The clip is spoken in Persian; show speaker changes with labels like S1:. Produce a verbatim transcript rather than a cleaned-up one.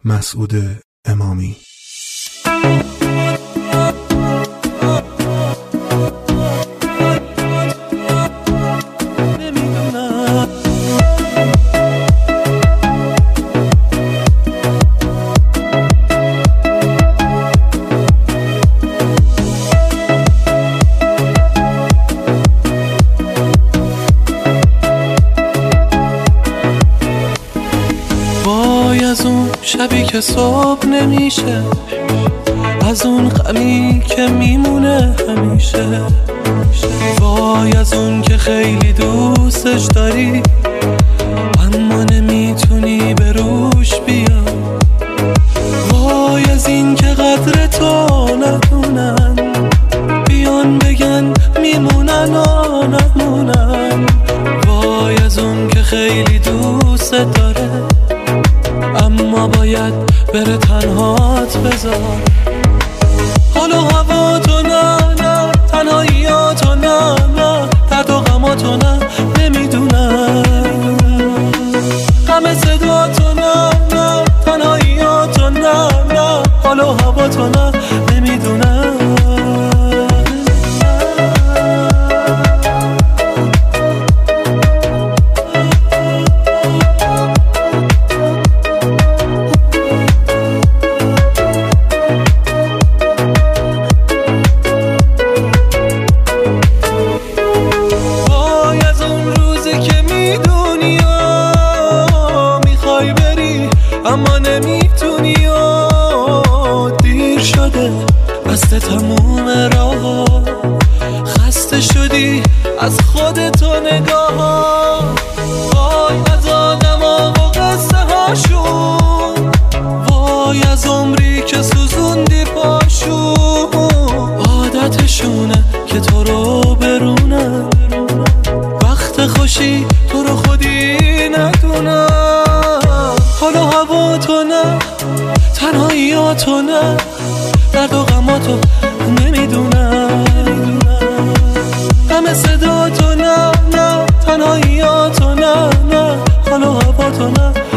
S1: مسعود امامی.
S2: از اون شبی که صبح نمیشه، از اون غمی که میمونه همیشه، وای از اون که خیلی دوستش داری اما نمیتونی به روش بیا، وای از این که قدر تو ندونن، بیان بگن میمونن و نمونن، وای از اون که خیلی دوست داره اما باید بره تنهات بذار. حالا هوا تو نه نه، تنهاییاتو نه نه، درد و غماتو نه نمیدونم، غم صداتو نه نه، تنهاییاتو نه نه، حالا هوا تو نه نمیدونم. اما نمیتونی و دیر شده، بسته تموم راه، خسته شدی از خودتو نگاه، وای از آدما و قصه هاشون، وای از عمری که سوزوندی پاشون، عادتشونه که تو رو برونن، وقت خوشی تو رو خودی ندونن، حالا هوا تو نه، تنهاییاتو نه، درد و غماتو نمیدونم، غم صداتو نه نه، تنهاییاتو نه نه، حالا هوا تو نه